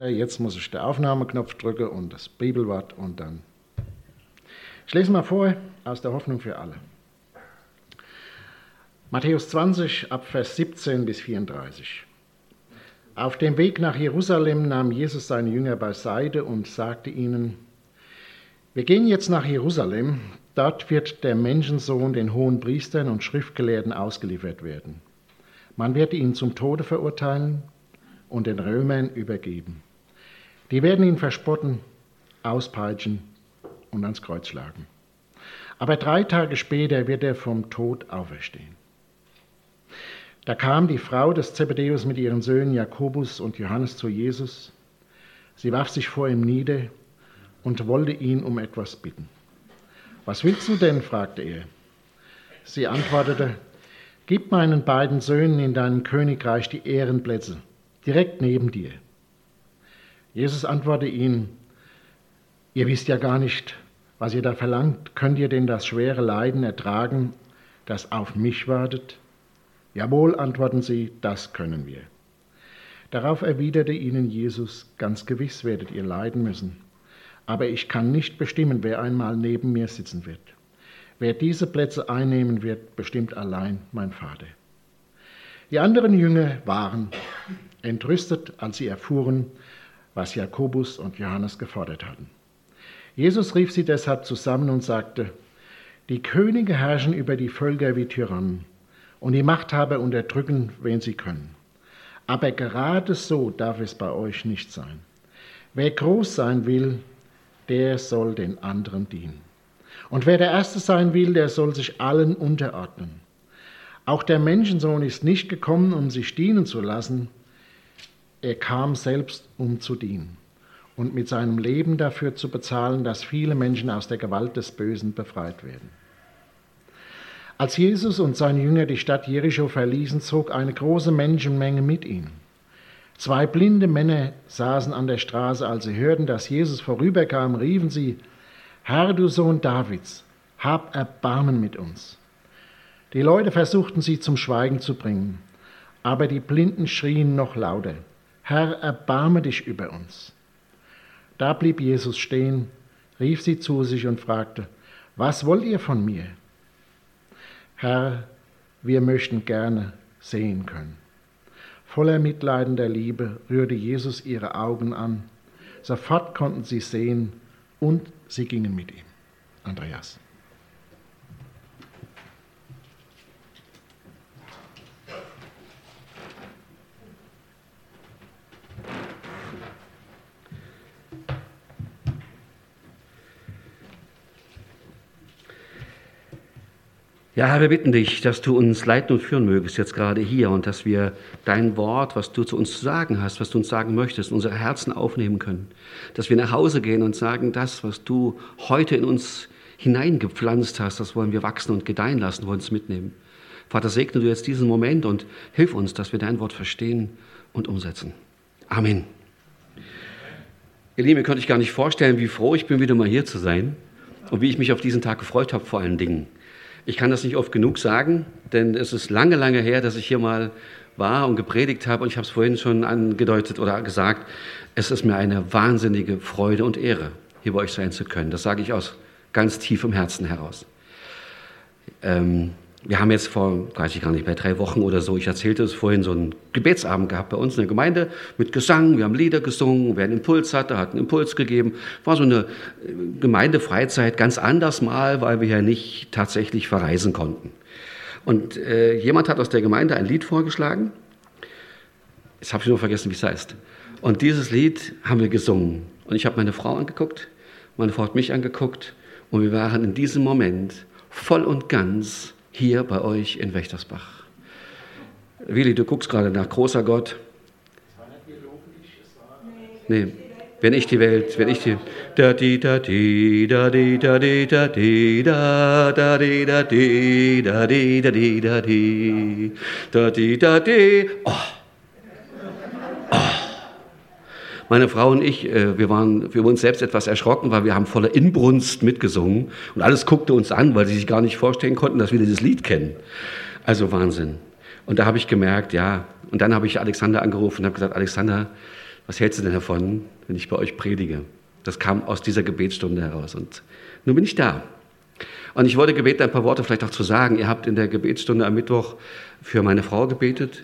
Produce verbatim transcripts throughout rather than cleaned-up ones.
Jetzt muss ich den Aufnahmeknopf drücken und das Bibelwort und dann. Ich lese mal vor aus der Hoffnung für alle. Matthäus zwanzig, ab Vers siebzehn bis vierunddreißig. Auf dem Weg nach Jerusalem nahm Jesus seine Jünger beiseite und sagte ihnen: Wir gehen jetzt nach Jerusalem, dort wird der Menschensohn den Hohenpriestern und Schriftgelehrten ausgeliefert werden. Man wird ihn zum Tode verurteilen und den Römern übergeben. Die werden ihn verspotten, auspeitschen und ans Kreuz schlagen. Aber drei Tage später wird er vom Tod auferstehen. Da kam die Frau des Zebedäus mit ihren Söhnen Jakobus und Johannes zu Jesus. Sie warf sich vor ihm nieder und wollte ihn um etwas bitten. Was willst du denn? Fragte er. Sie antwortete: Gib meinen beiden Söhnen in deinem Königreich die Ehrenplätze, direkt neben dir. Jesus antwortete ihnen: Ihr wisst ja gar nicht, was ihr da verlangt. Könnt ihr denn das schwere Leiden ertragen, das auf mich wartet? Jawohl, antworten sie, das können wir. Darauf erwiderte ihnen Jesus: Ganz gewiss werdet ihr leiden müssen. Aber ich kann nicht bestimmen, wer einmal neben mir sitzen wird. Wer diese Plätze einnehmen wird, bestimmt allein mein Vater. Die anderen Jünger waren entrüstet, als sie erfuhren, was Jakobus und Johannes gefordert hatten. Jesus rief sie deshalb zusammen und sagte: Die Könige herrschen über die Völker wie Tyrannen, und die Machthaber unterdrücken, wen sie können. Aber gerade so darf es bei euch nicht sein. Wer groß sein will, der soll den anderen dienen. Und wer der Erste sein will, der soll sich allen unterordnen. Auch der Menschensohn ist nicht gekommen, um sich dienen zu lassen. Er kam selbst, um zu dienen und mit seinem Leben dafür zu bezahlen, dass viele Menschen aus der Gewalt des Bösen befreit werden. Als Jesus und seine Jünger die Stadt Jericho verließen, zog eine große Menschenmenge mit ihnen. Zwei blinde Männer saßen an der Straße. Als sie hörten, dass Jesus vorüberkam, riefen sie: Herr, du Sohn Davids, hab Erbarmen mit uns. Die Leute versuchten sie zum Schweigen zu bringen, aber die Blinden schrien noch lauter: Herr, erbarme dich über uns. Da blieb Jesus stehen, rief sie zu sich und fragte: Was wollt ihr von mir? Herr, wir möchten gerne sehen können. Voller mitleidender Liebe rührte Jesus ihre Augen an. Sofort konnten sie sehen und sie gingen mit ihm. Andreas. Ja, Herr, wir bitten dich, dass du uns leiten und führen mögest, jetzt gerade hier, und dass wir dein Wort, was du zu uns zu sagen hast, was du uns sagen möchtest, in unsere Herzen aufnehmen können. Dass wir nach Hause gehen und sagen, das, was du heute in uns hineingepflanzt hast, das wollen wir wachsen und gedeihen lassen, wollen es mitnehmen. Vater, segne du jetzt diesen Moment und hilf uns, dass wir dein Wort verstehen und umsetzen. Amen. Ihr Lieben, ihr könnt euch gar nicht vorstellen, wie froh ich bin, wieder mal hier zu sein und wie ich mich auf diesen Tag gefreut habe vor allen Dingen. Ich kann das nicht oft genug sagen, denn es ist lange, lange her, dass ich hier mal war und gepredigt habe. Und ich habe es vorhin schon angedeutet oder gesagt, es ist mir eine wahnsinnige Freude und Ehre, hier bei euch sein zu können. Das sage ich aus ganz tiefem Herzen heraus. Ähm, wir haben jetzt vor, weiß ich gar nicht, bei drei Wochen oder so, ich erzählte es vorhin, so einen Gebetsabend gehabt bei uns in der Gemeinde mit Gesang. Wir haben Lieder gesungen, wer einen Impuls hatte, hat einen Impuls gegeben. War so eine Gemeindefreizeit, ganz anders mal, weil wir ja nicht tatsächlich verreisen konnten. Und äh, jemand hat aus der Gemeinde ein Lied vorgeschlagen. Jetzt habe ich nur vergessen, wie es heißt. Und dieses Lied haben wir gesungen. Und ich habe meine Frau angeguckt, meine Frau hat mich angeguckt und wir waren in diesem Moment voll und ganz hier bei euch in Wächtersbach. Willi, du guckst gerade nach, großer Gott. Nee, wenn ich die Welt, wenn ich die... Da di da di da di da di da di da da di da di da di da di da di da di da di. Oh. Oh. Meine Frau und ich, wir waren für uns selbst etwas erschrocken, weil wir haben voller Inbrunst mitgesungen und alles guckte uns an, weil sie sich gar nicht vorstellen konnten, dass wir dieses Lied kennen. Also Wahnsinn. Und da habe ich gemerkt, ja, und dann habe ich Alexander angerufen und habe gesagt: Alexander, was hältst du denn davon, wenn ich bei euch predige? Das kam aus dieser Gebetsstunde heraus und nun bin ich da. Und ich wurde gebeten, ein paar Worte vielleicht auch zu sagen. Ihr habt in der Gebetsstunde am Mittwoch für meine Frau gebetet.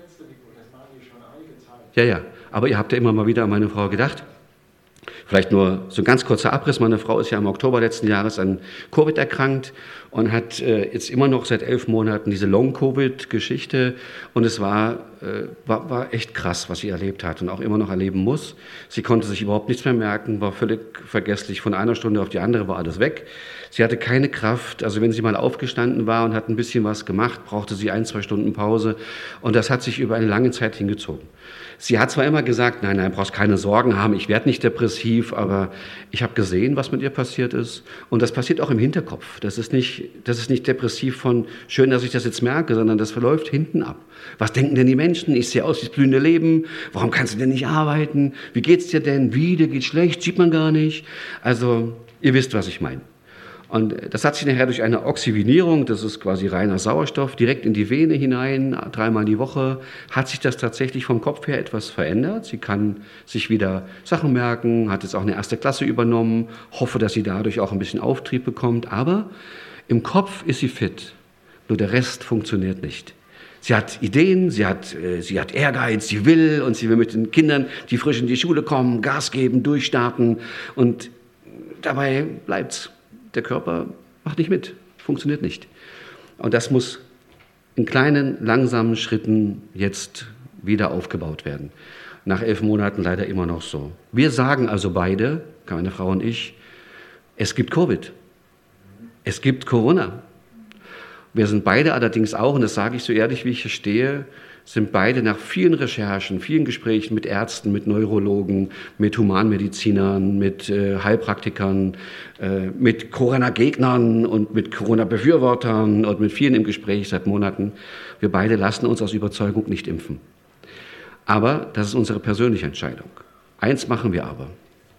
Ja, ja, aber ihr habt ja immer mal wieder an meine Frau gedacht. Vielleicht nur so ein ganz kurzer Abriss. Meine Frau ist ja im Oktober letzten Jahres an Covid erkrankt und hat äh, jetzt immer noch seit elf Monaten diese Long-Covid-Geschichte. Und es war, äh, war, war echt krass, was sie erlebt hat und auch immer noch erleben muss. Sie konnte sich überhaupt nichts mehr merken, war völlig vergesslich. Von einer Stunde auf die andere war alles weg. Sie hatte keine Kraft. Also wenn sie mal aufgestanden war und hat ein bisschen was gemacht, brauchte sie ein, zwei Stunden Pause. Und das hat sich über eine lange Zeit hingezogen. Sie hat zwar immer gesagt, nein, nein, brauchst keine Sorgen haben, ich werde nicht depressiv, aber ich habe gesehen, was mit ihr passiert ist. Und das passiert auch im Hinterkopf. Das ist nicht, das ist nicht depressiv von, schön, dass ich das jetzt merke, sondern das verläuft hinten ab. Was denken denn die Menschen? Ich sehe aus wie das blühende Leben. Warum kannst du denn nicht arbeiten? Wie geht's dir denn? Wie, dir geht's schlecht? Sieht man gar nicht. Also, ihr wisst, was ich meine. Und das hat sich nachher durch eine Oxygenierung, das ist quasi reiner Sauerstoff, direkt in die Vene hinein, dreimal die Woche, hat sich das tatsächlich vom Kopf her etwas verändert. Sie kann sich wieder Sachen merken, hat jetzt auch eine erste Klasse übernommen, hoffe, dass sie dadurch auch ein bisschen Auftrieb bekommt. Aber im Kopf ist sie fit, nur der Rest funktioniert nicht. Sie hat Ideen, sie hat, äh, sie hat Ehrgeiz, sie will und sie will mit den Kindern, die frisch in die Schule kommen, Gas geben, durchstarten und dabei bleibt's. Der Körper macht nicht mit, funktioniert nicht. Und das muss in kleinen, langsamen Schritten jetzt wieder aufgebaut werden. Nach elf Monaten leider immer noch so. Wir sagen also beide, meine Frau und ich, es gibt Covid. Es gibt Corona. Wir sind beide allerdings auch, und das sage ich so ehrlich, wie ich hier stehe, sind beide nach vielen Recherchen, vielen Gesprächen mit Ärzten, mit Neurologen, mit Humanmedizinern, mit äh, Heilpraktikern, äh, mit Corona-Gegnern und mit Corona-Befürwortern und mit vielen im Gespräch seit Monaten. Wir beide lassen uns aus Überzeugung nicht impfen. Aber das ist unsere persönliche Entscheidung. Eins machen wir aber.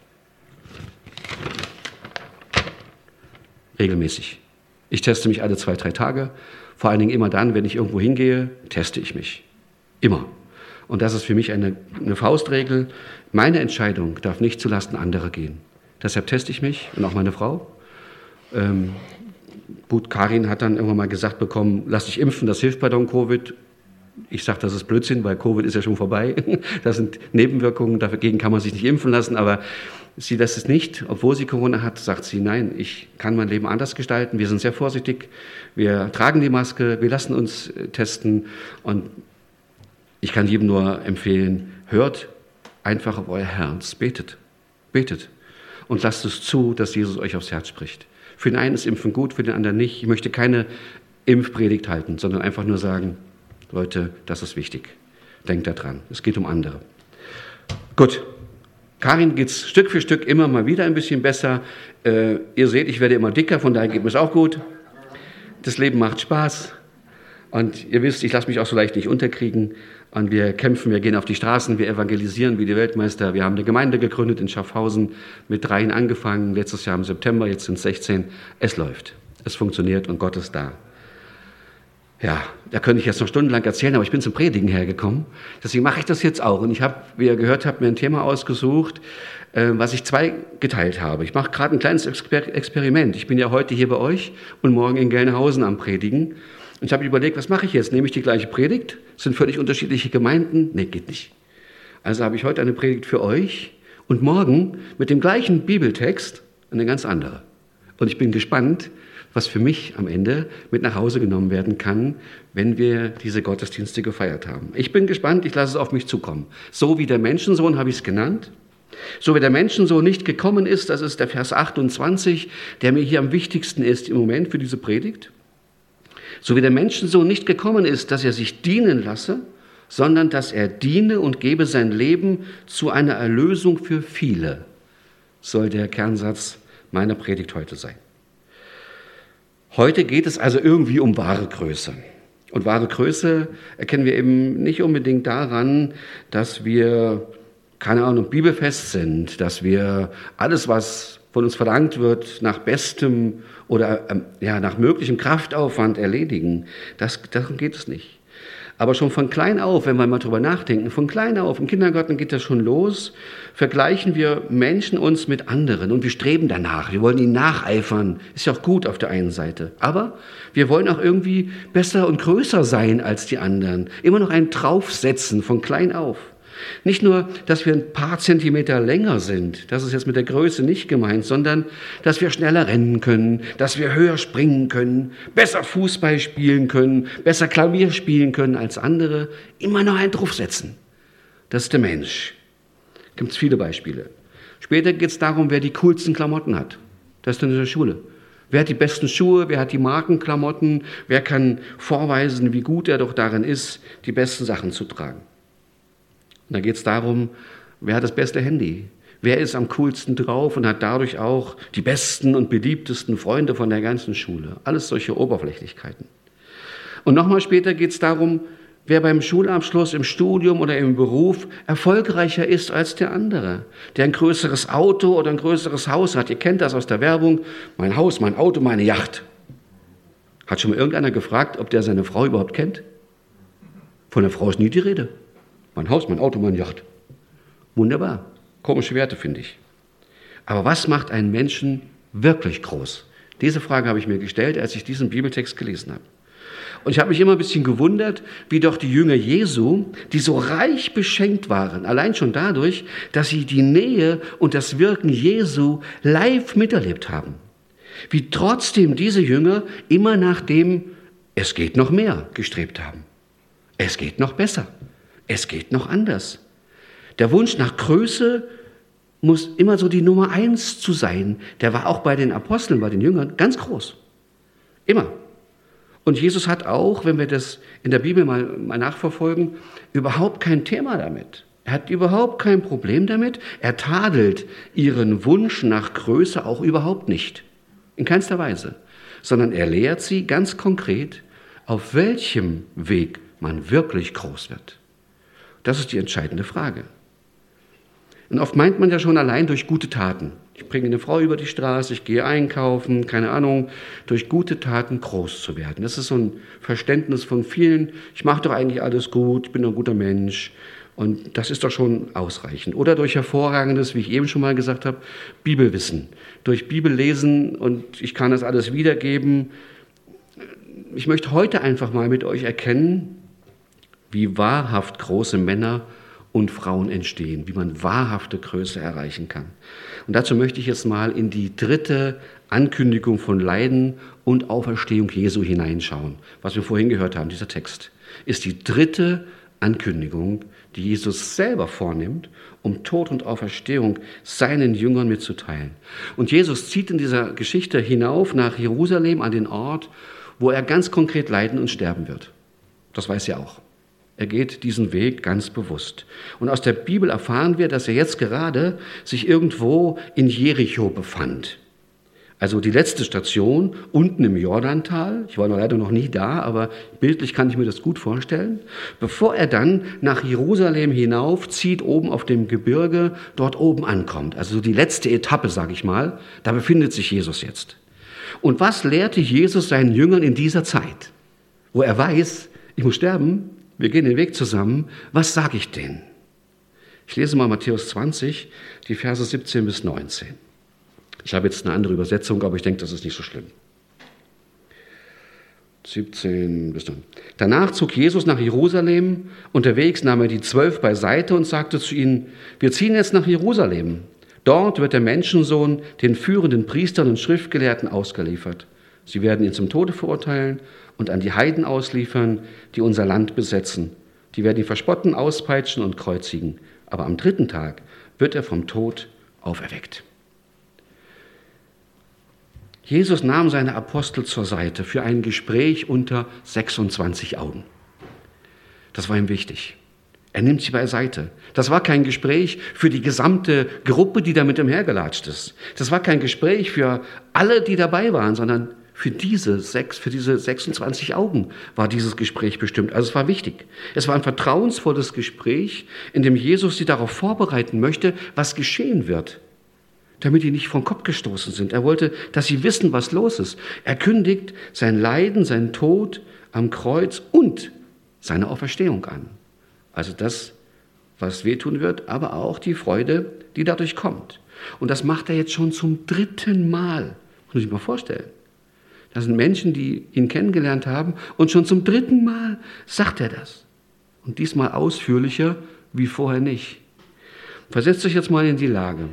Regelmäßig. Ich teste mich alle zwei, drei Tage. Vor allen Dingen immer dann, wenn ich irgendwo hingehe, teste ich mich. Immer. Und das ist für mich eine, eine Faustregel. Meine Entscheidung darf nicht zulasten anderer gehen. Deshalb teste ich mich und auch meine Frau. Ähm, gut, Karin hat dann irgendwann mal gesagt bekommen, lass dich impfen, das hilft bei Long-Covid. Ich sage, das ist Blödsinn, weil Covid ist ja schon vorbei. Das sind Nebenwirkungen, dagegen kann man sich nicht impfen lassen. Aber sie lässt es nicht, obwohl sie Corona hat, sagt sie, nein, ich kann mein Leben anders gestalten. Wir sind sehr vorsichtig, wir tragen die Maske, wir lassen uns testen. Und ich kann jedem nur empfehlen, hört einfach auf euer Herz, betet, betet. Und lasst es zu, dass Jesus euch aufs Herz spricht. Für den einen ist Impfen gut, für den anderen nicht. Ich möchte keine Impfpredigt halten, sondern einfach nur sagen, Leute, das ist wichtig. Denkt daran, es geht um andere. Gut, Karin geht es Stück für Stück immer mal wieder ein bisschen besser. Äh, ihr seht, ich werde immer dicker, von daher geht mir es auch gut. Das Leben macht Spaß. Und ihr wisst, ich lasse mich auch so leicht nicht unterkriegen. Und wir kämpfen, wir gehen auf die Straßen, wir evangelisieren wie die Weltmeister. Wir haben eine Gemeinde gegründet in Schaffhausen, mit dreien angefangen, letztes Jahr im September, jetzt sind es sechzehn. Es läuft, es funktioniert und Gott ist da. Ja, da könnte ich jetzt noch stundenlang erzählen, aber ich bin zum Predigen hergekommen. Deswegen mache ich das jetzt auch. Und ich habe, wie ihr gehört habt, mir ein Thema ausgesucht, äh, was ich zweigeteilt habe. Ich mache gerade ein kleines Exper- Experiment. Ich bin ja heute hier bei euch und morgen in Gelnhausen am Predigen. Und ich habe überlegt, was mache ich jetzt? Nehme ich die gleiche Predigt? Das sind völlig unterschiedliche Gemeinden? Nee, geht nicht. Also habe ich heute eine Predigt für euch und morgen mit dem gleichen Bibeltext eine ganz andere. Und ich bin gespannt, was für mich am Ende mit nach Hause genommen werden kann, wenn wir diese Gottesdienste gefeiert haben. Ich bin gespannt, ich lasse es auf mich zukommen. So wie der Menschensohn habe ich es genannt. So wie der Menschensohn nicht gekommen ist, das ist der Vers achtundzwanzig, der mir hier am wichtigsten ist im Moment für diese Predigt. So wie der Menschensohn nicht gekommen ist, dass er sich dienen lasse, sondern dass er diene und gebe sein Leben zu einer Erlösung für viele, soll der Kernsatz meiner Predigt heute sein. Heute geht es also irgendwie um wahre Größe. Und wahre Größe erkennen wir eben nicht unbedingt daran, dass wir, keine Ahnung, bibelfest sind, dass wir alles, was von uns verlangt wird, nach bestem oder ja, nach möglichem Kraftaufwand erledigen. Das, darum geht es nicht. Aber schon von klein auf, wenn wir mal drüber nachdenken, von klein auf, im Kindergarten geht das schon los, vergleichen wir Menschen uns mit anderen und wir streben danach, wir wollen ihnen nacheifern, ist ja auch gut auf der einen Seite, aber wir wollen auch irgendwie besser und größer sein als die anderen, immer noch einen draufsetzen von klein auf. Nicht nur, dass wir ein paar Zentimeter länger sind, das ist jetzt mit der Größe nicht gemeint, sondern dass wir schneller rennen können, dass wir höher springen können, besser Fußball spielen können, besser Klavier spielen können als andere, immer noch einen draufsetzen. Das ist der Mensch. Da gibt es viele Beispiele. Später geht es darum, wer die coolsten Klamotten hat. Das ist dann in der Schule. Wer hat die besten Schuhe, wer hat die Markenklamotten, wer kann vorweisen, wie gut er doch darin ist, die besten Sachen zu tragen. Und da geht es darum, wer hat das beste Handy? Wer ist am coolsten drauf und hat dadurch auch die besten und beliebtesten Freunde von der ganzen Schule? Alles solche Oberflächlichkeiten. Und nochmal später geht es darum, wer beim Schulabschluss, im Studium oder im Beruf erfolgreicher ist als der andere. Der ein größeres Auto oder ein größeres Haus hat. Ihr kennt das aus der Werbung. Mein Haus, mein Auto, meine Yacht. Hat schon mal irgendeiner gefragt, ob der seine Frau überhaupt kennt? Von der Frau ist nie die Rede. Mein Haus, mein Auto, meine Yacht. Wunderbar. Komische Werte, finde ich. Aber was macht einen Menschen wirklich groß? Diese Frage habe ich mir gestellt, als ich diesen Bibeltext gelesen habe. Und ich habe mich immer ein bisschen gewundert, wie doch die Jünger Jesu, die so reich beschenkt waren, allein schon dadurch, dass sie die Nähe und das Wirken Jesu live miterlebt haben, wie trotzdem diese Jünger immer nach dem "Es geht noch mehr" gestrebt haben. Es geht noch besser. Es geht noch anders. Der Wunsch nach Größe muss immer so die Nummer eins zu sein. Der war auch bei den Aposteln, bei den Jüngern ganz groß. Immer. Und Jesus hat auch, wenn wir das in der Bibel mal, mal nachverfolgen, überhaupt kein Thema damit. Er hat überhaupt kein Problem damit. Er tadelt ihren Wunsch nach Größe auch überhaupt nicht. In keinster Weise. Sondern er lehrt sie ganz konkret, auf welchem Weg man wirklich groß wird. Das ist die entscheidende Frage. Und oft meint man ja schon allein durch gute Taten. Ich bringe eine Frau über die Straße, ich gehe einkaufen, keine Ahnung, durch gute Taten groß zu werden. Das ist so ein Verständnis von vielen, ich mache doch eigentlich alles gut, ich bin ein guter Mensch und das ist doch schon ausreichend. Oder durch hervorragendes, wie ich eben schon mal gesagt habe, Bibelwissen. Durch Bibellesen und ich kann das alles wiedergeben. Ich möchte heute einfach mal mit euch erkennen, wie wahrhaft große Männer und Frauen entstehen, wie man wahrhafte Größe erreichen kann. Und dazu möchte ich jetzt mal in die dritte Ankündigung von Leiden und Auferstehung Jesu hineinschauen. Was wir vorhin gehört haben, dieser Text, ist die dritte Ankündigung, die Jesus selber vornimmt, um Tod und Auferstehung seinen Jüngern mitzuteilen. Und Jesus zieht in dieser Geschichte hinauf nach Jerusalem an den Ort, wo er ganz konkret leiden und sterben wird. Das weiß er auch. Er geht diesen Weg ganz bewusst. Und aus der Bibel erfahren wir, dass er jetzt gerade sich irgendwo in Jericho befand. Also die letzte Station unten im Jordantal. Ich war noch leider noch nie da, aber bildlich kann ich mir das gut vorstellen. Bevor er dann nach Jerusalem hinaufzieht, oben auf dem Gebirge, dort oben ankommt. Also die letzte Etappe, sage ich mal. Da befindet sich Jesus jetzt. Und was lehrte Jesus seinen Jüngern in dieser Zeit? Wo er weiß, ich muss sterben, wir gehen den Weg zusammen. Was sage ich denen? Ich lese mal Matthäus zwanzig, die Verse siebzehn bis neunzehn. Ich habe jetzt eine andere Übersetzung, aber ich denke, das ist nicht so schlimm. siebzehn bis neunzehn. Danach zog Jesus nach Jerusalem. Unterwegs nahm er die Zwölf beiseite und sagte zu ihnen, wir ziehen jetzt nach Jerusalem. Dort wird der Menschensohn den führenden Priestern und Schriftgelehrten ausgeliefert. Sie werden ihn zum Tode verurteilen und an die Heiden ausliefern, die unser Land besetzen. Die werden ihn verspotten, auspeitschen und kreuzigen. Aber am dritten Tag wird er vom Tod auferweckt. Jesus nahm seine Apostel zur Seite für ein Gespräch unter sechsundzwanzig Augen. Das war ihm wichtig. Er nimmt sie beiseite. Das war kein Gespräch für die gesamte Gruppe, die da mit ihm hergelatscht ist. Das war kein Gespräch für alle, die dabei waren, sondern für diese sechs, für diese sechsundzwanzig Augen war dieses Gespräch bestimmt. Also es war wichtig. Es war ein vertrauensvolles Gespräch, in dem Jesus sie darauf vorbereiten möchte, was geschehen wird, damit die nicht vom Kopf gestoßen sind. Er wollte, dass sie wissen, was los ist. Er kündigt sein Leiden, seinen Tod am Kreuz und seine Auferstehung an. Also das, was wehtun wird, aber auch die Freude, die dadurch kommt. Und das macht er jetzt schon zum dritten Mal. Muss ich mir mal vorstellen. Das sind Menschen, die ihn kennengelernt haben und schon zum dritten Mal sagt er das. Und diesmal ausführlicher wie vorher nicht. Versetzt euch jetzt mal in die Lage.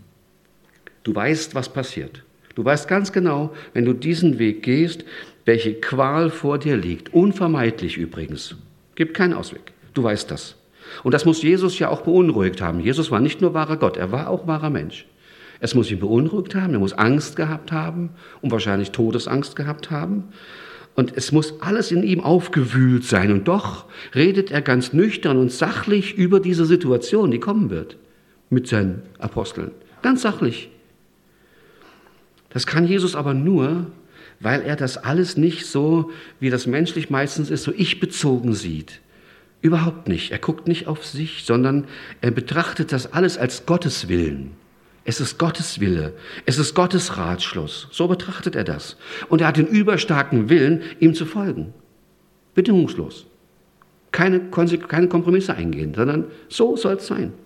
Du weißt, was passiert. Du weißt ganz genau, wenn du diesen Weg gehst, welche Qual vor dir liegt. Unvermeidlich übrigens. Gibt keinen Ausweg. Du weißt das. Und das muss Jesus ja auch beunruhigt haben. Jesus war nicht nur wahrer Gott, er war auch wahrer Mensch. Es muss ihn beunruhigt haben, er muss Angst gehabt haben und wahrscheinlich Todesangst gehabt haben. Und es muss alles in ihm aufgewühlt sein. Und doch redet er ganz nüchtern und sachlich über diese Situation, die kommen wird, mit seinen Aposteln. Ganz sachlich. Das kann Jesus aber nur, weil er das alles nicht so, wie das menschlich meistens ist, so ich-bezogen sieht. Überhaupt nicht. Er guckt nicht auf sich, sondern er betrachtet das alles als Gottes Willen. Es ist Gottes Wille. Es ist Gottes Ratschluss. So betrachtet er das. Und er hat den überstarken Willen, ihm zu folgen. Bedingungslos. Keine, keine Kompromisse eingehen, sondern so soll es sein.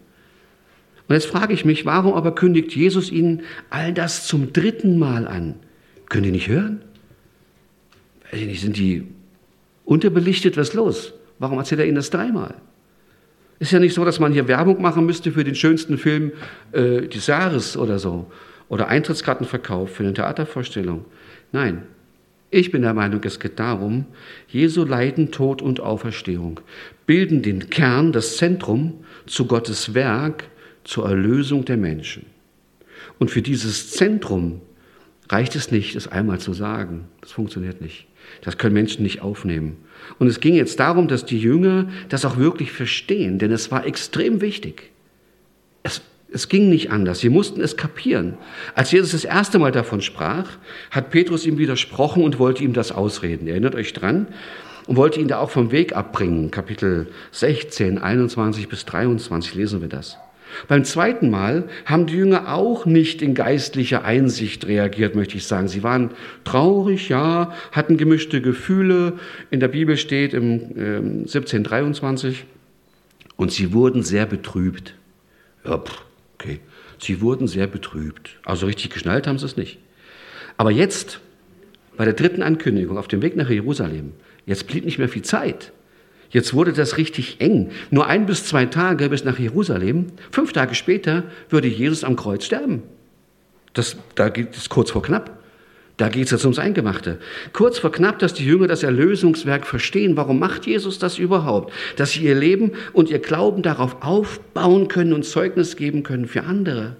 Und jetzt frage ich mich, warum aber kündigt Jesus ihnen all das zum dritten Mal an? Können die nicht hören? Weiß ich nicht, sind die unterbelichtet? Was ist los? Warum erzählt er ihnen das dreimal? Ist ja nicht so, dass man hier Werbung machen müsste für den schönsten Film äh, des Jahres oder so. Oder Eintrittskartenverkauf für eine Theatervorstellung. Nein, ich bin der Meinung, es geht darum, Jesu Leiden, Tod und Auferstehung bilden den Kern, das Zentrum zu Gottes Werk, zur Erlösung der Menschen. Und für dieses Zentrum reicht es nicht, es einmal zu sagen. Das funktioniert nicht. Das können Menschen nicht aufnehmen. Und es ging jetzt darum, dass die Jünger das auch wirklich verstehen, denn es war extrem wichtig. Es, es ging nicht anders. Sie mussten es kapieren. Als Jesus das erste Mal davon sprach, hat Petrus ihm widersprochen und wollte ihm das ausreden. Ihr erinnert euch dran? Und wollte ihn da auch vom Weg abbringen. Kapitel sechzehn, einundzwanzig bis dreiundzwanzig lesen wir das. Beim zweiten Mal haben die Jünger auch nicht in geistlicher Einsicht reagiert, möchte ich sagen. Sie waren traurig, ja, hatten gemischte Gefühle. In der Bibel steht im ähm, siebzehn dreiundzwanzig. Und sie wurden sehr betrübt. Ja, pff, okay. Sie wurden sehr betrübt. Also richtig geschnallt haben sie es nicht. Aber jetzt, bei der dritten Ankündigung auf dem Weg nach Jerusalem, jetzt blieb nicht mehr viel Zeit. Jetzt wurde das richtig eng. Nur ein bis zwei Tage bis nach Jerusalem. Fünf Tage später würde Jesus am Kreuz sterben. Das, da geht es kurz vor knapp. Da geht es jetzt ums Eingemachte. Kurz vor knapp, dass die Jünger das Erlösungswerk verstehen. Warum macht Jesus das überhaupt? Dass sie ihr Leben und ihr Glauben darauf aufbauen können und Zeugnis geben können für andere.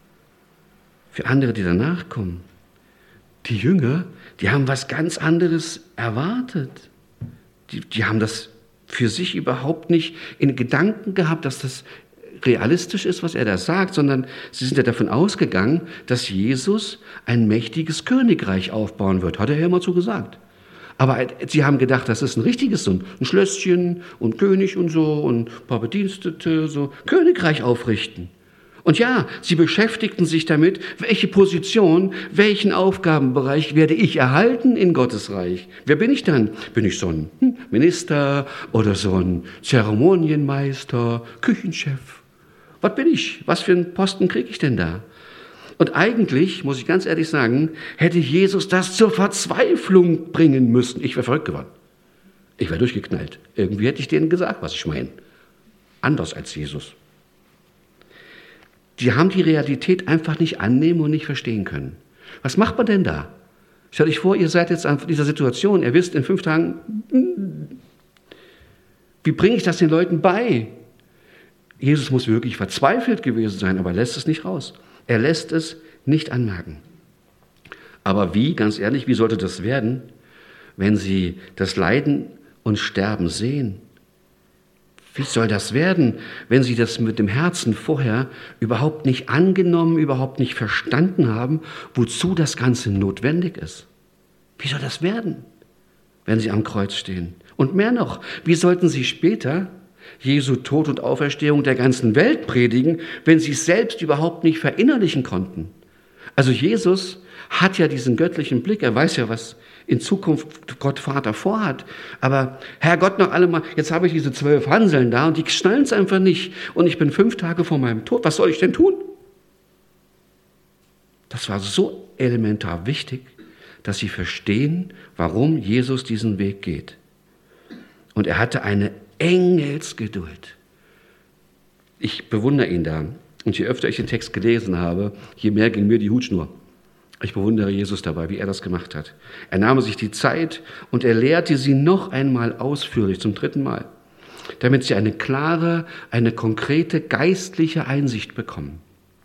Für andere, die danach kommen. Die Jünger, die haben was ganz anderes erwartet. Die, die haben das für sich überhaupt nicht in Gedanken gehabt, dass das realistisch ist, was er da sagt, sondern sie sind ja davon ausgegangen, dass Jesus ein mächtiges Königreich aufbauen wird. Hat er ja immer so gesagt. Aber sie haben gedacht, das ist ein richtiges, so ein Schlösschen und König und so und ein paar Bedienstete, so Königreich aufrichten. Und ja, sie beschäftigten sich damit, welche Position, welchen Aufgabenbereich werde ich erhalten in Gottes Reich? Wer bin ich dann? Bin ich so ein Minister oder so ein Zeremonienmeister, Küchenchef? Was bin ich? Was für einen Posten kriege ich denn da? Und eigentlich, muss ich ganz ehrlich sagen, hätte Jesus das zur Verzweiflung bringen müssen. Ich wäre verrückt geworden. Ich wäre durchgeknallt. Irgendwie hätte ich denen gesagt, was ich meine. Anders als Jesus. Die haben die Realität einfach nicht annehmen und nicht verstehen können. Was macht man denn da? Stellt euch vor, ihr seid jetzt an dieser Situation, ihr wisst in fünf Tagen, wie bringe ich das den Leuten bei? Jesus muss wirklich verzweifelt gewesen sein, aber er lässt es nicht raus. Er lässt es nicht anmerken. Aber wie, ganz ehrlich, wie sollte das werden, wenn sie das Leiden und Sterben sehen? Wie soll das werden, wenn sie das mit dem Herzen vorher überhaupt nicht angenommen, überhaupt nicht verstanden haben, wozu das Ganze notwendig ist? Wie soll das werden, wenn sie am Kreuz stehen? Und mehr noch, wie sollten sie später Jesu Tod und Auferstehung der ganzen Welt predigen, wenn sie es selbst überhaupt nicht verinnerlichen konnten? Also Jesus hat ja diesen göttlichen Blick, er weiß ja, was in Zukunft Gott Vater vorhat. Aber Herr Gott, noch alle mal, jetzt habe ich diese zwölf Hanseln da und die schnallen es einfach nicht. Und ich bin fünf Tage vor meinem Tod. Was soll ich denn tun? Das war so elementar wichtig, dass sie verstehen, warum Jesus diesen Weg geht. Und er hatte eine Engelsgeduld. Ich bewundere ihn da. Und je öfter ich den Text gelesen habe, je mehr ging mir die Hutschnur. Ich bewundere Jesus dabei, wie er das gemacht hat. Er nahm sich die Zeit und er lehrte sie noch einmal ausführlich, zum dritten Mal, damit sie eine klare, eine konkrete geistliche Einsicht bekommen.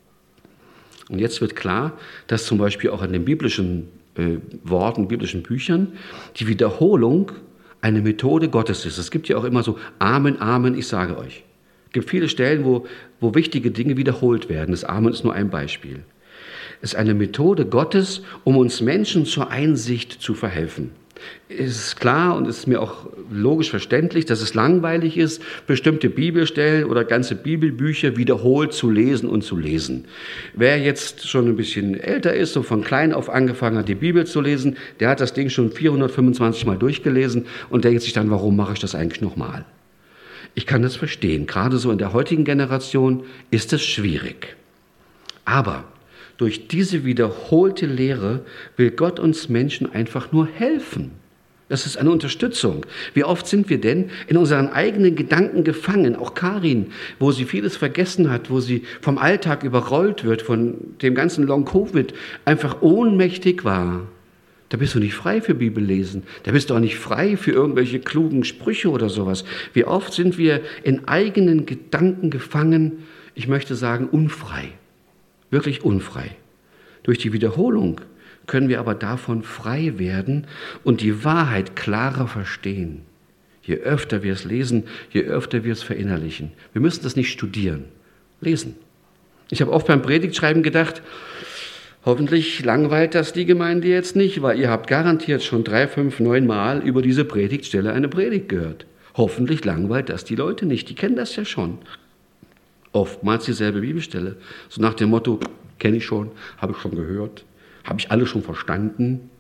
Und jetzt wird klar, dass zum Beispiel auch an den biblischen äh, Worten, biblischen Büchern, die Wiederholung eine Methode Gottes ist. Es gibt ja auch immer so Amen, Amen, ich sage euch. Es gibt viele Stellen, wo, wo wichtige Dinge wiederholt werden. Das Amen ist nur ein Beispiel. Es ist eine Methode Gottes, um uns Menschen zur Einsicht zu verhelfen. Es ist klar und es ist mir auch logisch verständlich, dass es langweilig ist, bestimmte Bibelstellen oder ganze Bibelbücher wiederholt zu lesen und zu lesen. Wer jetzt schon ein bisschen älter ist und von klein auf angefangen hat, die Bibel zu lesen, der hat das Ding schon vierhundertfünfundzwanzig Mal durchgelesen und denkt sich dann, warum mache ich das eigentlich nochmal? Ich kann das verstehen. Gerade so in der heutigen Generation ist es schwierig. Aber durch diese wiederholte Lehre will Gott uns Menschen einfach nur helfen. Das ist eine Unterstützung. Wie oft sind wir denn in unseren eigenen Gedanken gefangen, auch Karin, wo sie vieles vergessen hat, wo sie vom Alltag überrollt wird, von dem ganzen Long-Covid, einfach ohnmächtig war. Da bist du nicht frei für Bibellesen. Da bist du auch nicht frei für irgendwelche klugen Sprüche oder sowas. Wie oft sind wir in eigenen Gedanken gefangen, ich möchte sagen, unfrei. Wirklich unfrei. Durch die Wiederholung können wir aber davon frei werden und die Wahrheit klarer verstehen. Je öfter wir es lesen, je öfter wir es verinnerlichen. Wir müssen das nicht studieren, lesen. Ich habe oft beim Predigtschreiben gedacht, hoffentlich langweilt das die Gemeinde jetzt nicht, weil ihr habt garantiert schon drei, fünf, neun Mal über diese Predigtstelle eine Predigt gehört. Hoffentlich langweilt das die Leute nicht, die kennen das ja schon. Oftmals dieselbe Bibelstelle. So nach dem Motto, kenne ich schon, habe ich schon gehört, habe ich alle schon verstanden.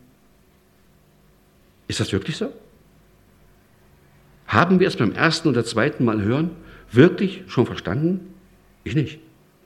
Ist das wirklich so? Haben wir es beim ersten oder zweiten Mal hören wirklich schon verstanden? Ich nicht.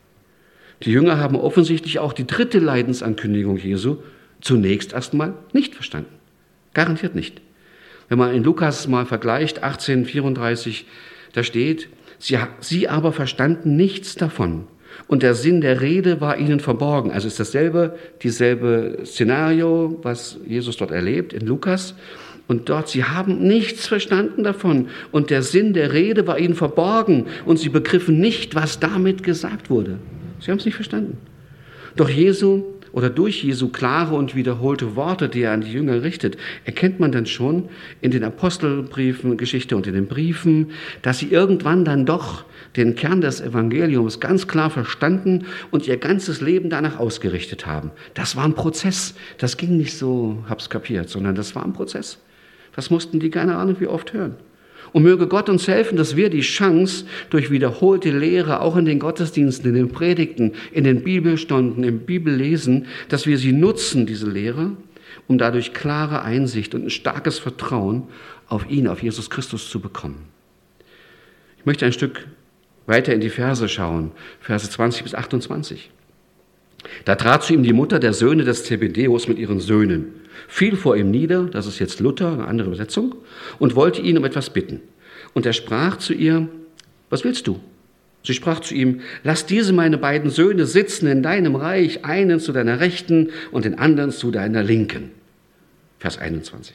Die Jünger haben offensichtlich auch die dritte Leidensankündigung Jesu zunächst erstmal nicht verstanden. Garantiert nicht. Wenn man in Lukas mal vergleicht, achtzehn vierunddreißig, da steht, Sie, sie aber verstanden nichts davon und der Sinn der Rede war ihnen verborgen. Also ist dasselbe, dieselbe Szenario, was Jesus dort erlebt in Lukas. Und dort, sie haben nichts verstanden davon und der Sinn der Rede war ihnen verborgen und sie begriffen nicht, was damit gesagt wurde. Sie haben es nicht verstanden. Doch Jesu oder durch Jesu klare und wiederholte Worte, die er an die Jünger richtet, erkennt man dann schon in den Apostelbriefen, Geschichte und in den Briefen, dass sie irgendwann dann doch den Kern des Evangeliums ganz klar verstanden und ihr ganzes Leben danach ausgerichtet haben. Das war ein Prozess. Das ging nicht so, hab's kapiert, sondern das war ein Prozess. Das mussten die keine Ahnung wie oft hören. Und möge Gott uns helfen, dass wir die Chance durch wiederholte Lehre, auch in den Gottesdiensten, in den Predigten, in den Bibelstunden, im Bibellesen, dass wir sie nutzen, diese Lehre, um dadurch klare Einsicht und ein starkes Vertrauen auf ihn, auf Jesus Christus zu bekommen. Ich möchte ein Stück weiter in die Verse schauen, Verse zwanzig bis achtundzwanzig. Da trat zu ihm die Mutter der Söhne des Zebedeus mit ihren Söhnen, fiel vor ihm nieder, das ist jetzt Luther, eine andere Übersetzung, und wollte ihn um etwas bitten. Und er sprach zu ihr, was willst du? Sie sprach zu ihm, lass diese meine beiden Söhne sitzen in deinem Reich, einen zu deiner Rechten und den anderen zu deiner Linken. Vers einundzwanzig.